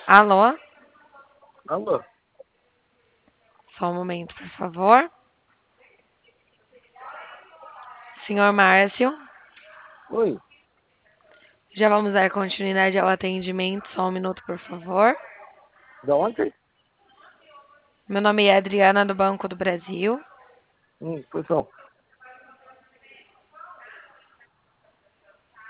Alô? Alô? Só um momento, por favor. Senhor Márcio, Oi, já vamos dar continuidade ao atendimento. Só um minuto, por favor. da onde? Meu nome é Adriana, do Banco do Brasil. Pois não.